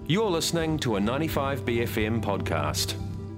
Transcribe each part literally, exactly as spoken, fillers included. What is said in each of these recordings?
You're listening to a ninety-five B F M podcast.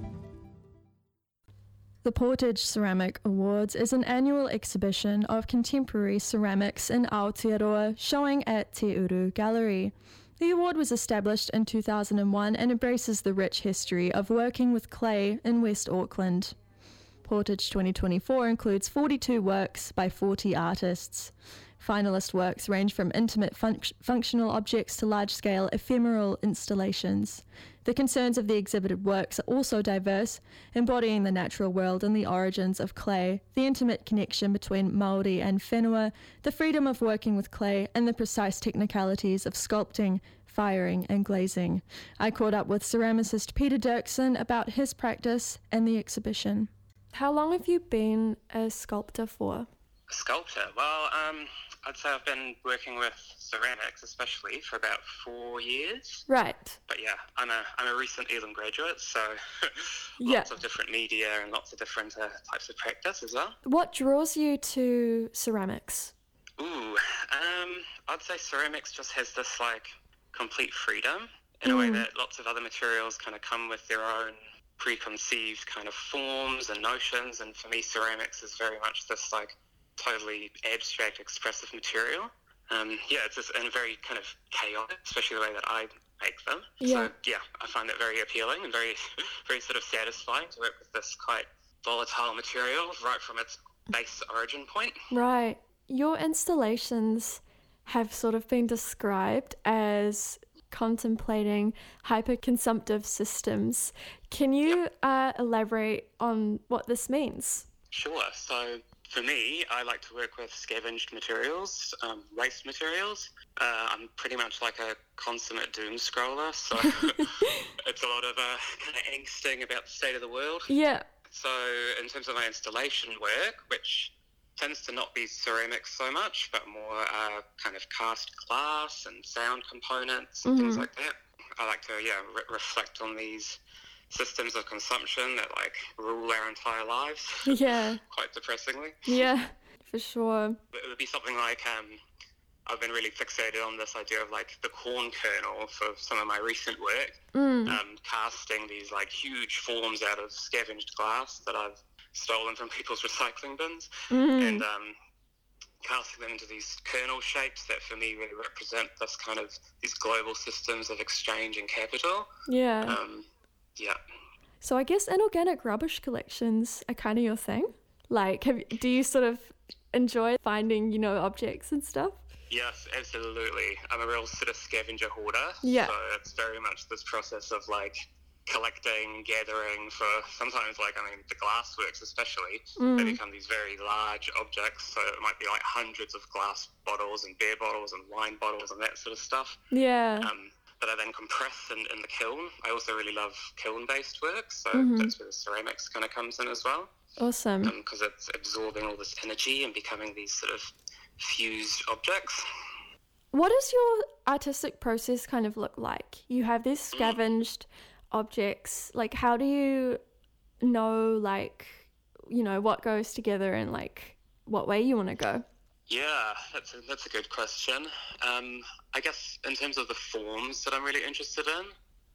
The Portage Ceramic Awards is an annual exhibition of contemporary ceramics in Aotearoa showing at Te Uru Gallery. The award was established in two thousand one and embraces the rich history of working with clay in West Auckland. Portage twenty twenty-four includes forty-two works by forty artists. Finalist works range from intimate func- functional objects to large-scale ephemeral installations. The concerns of the exhibited works are also diverse, embodying the natural world and the origins of clay, the intimate connection between Māori and whenua, the freedom of working with clay, and the precise technicalities of sculpting, firing and glazing. I caught up with ceramicist Peter Dirksen about his practice and the exhibition. How long have you been a sculptor for? A sculptor? Well, um, I'd say I've been working with ceramics, especially, for about four years. Right. But yeah, I'm a I'm a recent Elam graduate, so yeah. lots of different media and lots of different uh, types of practice as well. What draws you to ceramics? Ooh, um, I'd say ceramics just has this like complete freedom in mm. a way that lots of other materials kind of come with their own preconceived kind of forms and notions, and for me, ceramics is very much this like totally abstract, expressive material. Um, yeah, it's just and very kind of chaotic, especially the way that I make them. Yeah. So yeah, I find it very appealing and very, very sort of satisfying to work with this quite volatile material right from its base origin point. Right. Your installations have sort of been described as contemplating hyperconsumptive systems. Can you yep. uh, elaborate on what this means? Sure. So for me, I like to work with scavenged materials, um, waste materials. Uh, I'm pretty much like a consummate doom scroller, so it's a lot of uh, kind of angsting about the state of the world. Yeah. So in terms of my installation work, which tends to not be ceramics so much, but more uh, kind of cast glass and sound components and mm-hmm. things like that, I like to yeah re- reflect on these systems of consumption that like rule our entire lives. Yeah. Quite depressingly. Yeah, for sure. It would be something like um, I've been really fixated on this idea of like the corn kernel for some of my recent work, mm. um, casting these like huge forms out of scavenged glass that I've stolen from people's recycling bins, mm. and um, casting them into these kernel shapes that for me really represent this kind of these global systems of exchange and capital. Yeah. Um, Yeah. So I guess inorganic rubbish collections are kind of your thing? Like, have, do you sort of enjoy finding, you know, objects and stuff? Yes, absolutely. I'm a real sort of scavenger hoarder. Yeah. So it's very much this process of like collecting, gathering for sometimes like, I mean, the glass works especially, mm. they become these very large objects. So it might be like hundreds of glass bottles and beer bottles and wine bottles and that sort of stuff. Yeah. Um, that I then compress in, in the kiln. I also really love kiln-based work, so mm-hmm. that's where the ceramics kind of comes in as well. Awesome. Because um, it's absorbing all this energy and becoming these sort of fused objects. What does your artistic process kind of look like? You have these scavenged mm. objects. Like, how do you know, like, you know, what goes together and, like, what way you want to go? Yeah, that's a, that's a good question. Um, I guess in terms of the forms that I'm really interested in,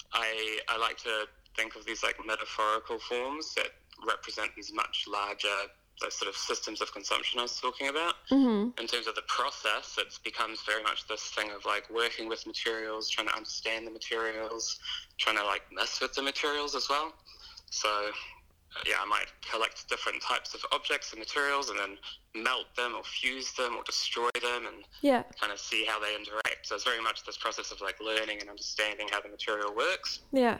I I like to think of these like metaphorical forms that represent these much larger those sort of systems of consumption I was talking about. Mm-hmm. In terms of the process, it becomes very much this thing of like working with materials, trying to understand the materials, trying to like mess with the materials as well. So yeah, I might collect different types of objects and materials and then melt them or fuse them or destroy them and yeah. kind of see how they interact. So it's very much this process of like learning and understanding how the material works. Yeah.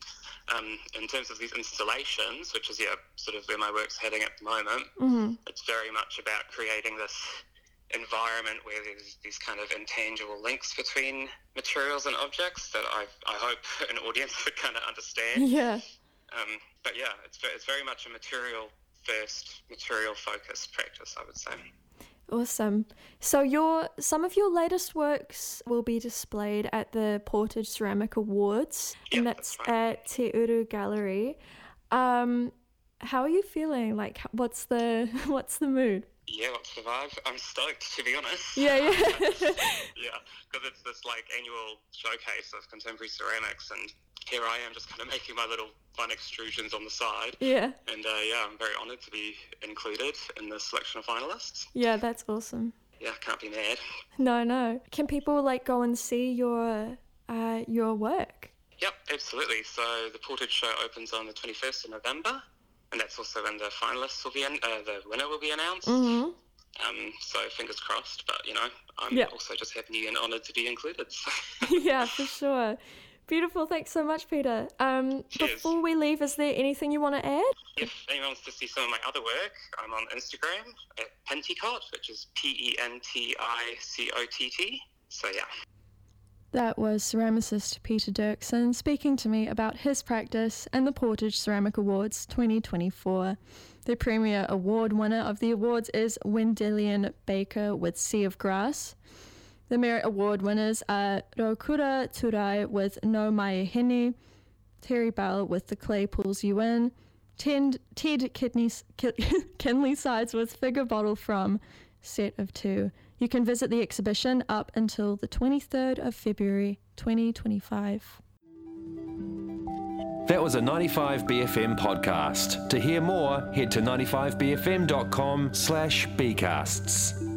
Um, in terms of these installations, which is yeah, sort of where my work's heading at the moment, mm-hmm. it's very much about creating this environment where there's these kind of intangible links between materials and objects that I I hope an audience would kind of understand. Yeah. Um, but yeah, it's it's very much a material first, material focused practice, I would say. Awesome. So your some of your latest works will be displayed at the Portage Ceramic Awards, yep, and that's, that's right. at Te Uru Gallery. Um, how are you feeling? Like, what's the what's the mood? Yeah, what's the vibe? I'm stoked, to be honest. Yeah, yeah. Yeah, because it's this like annual showcase of contemporary ceramics, and here I am just kind of making my little fun extrusions on the side. Yeah. And uh, yeah, I'm very honoured to be included in the selection of finalists. Yeah, that's awesome. Yeah, can't be mad. No, no. Can people like go and see your uh, your work? Yep, absolutely. So the Portage show opens on the twenty-first of November, and that's also when the finalists will be in, uh, the winner will be announced. Mm-hmm. Um, so fingers crossed, but you know, I'm yep. also just happy and honoured to be included. So. Yeah, for sure. Beautiful. Thanks so much, Peter. Um, before we leave, is there anything you want to add? If anyone wants to see some of my other work, I'm on Instagram at Penticott, which is P E N T I C O T T. So yeah. That was ceramicist Peter Dirksen speaking to me about his practice and the Portage Ceramic Awards twenty twenty-four. The premier award winner of the awards is Wendelian Baker with Sea of Grass. The merit award winners are Rokura Turai with No Maeheni, Terry Bell with The Clay Pulls You In, Ted, Ted Kidney, Kinley Sides with Figure Bottle from Set of Two. You can visit the exhibition up until the twenty-third of February twenty twenty-five. That was a ninety-five B F M podcast. To hear more, head to ninety-five b f m dot com slash bcasts.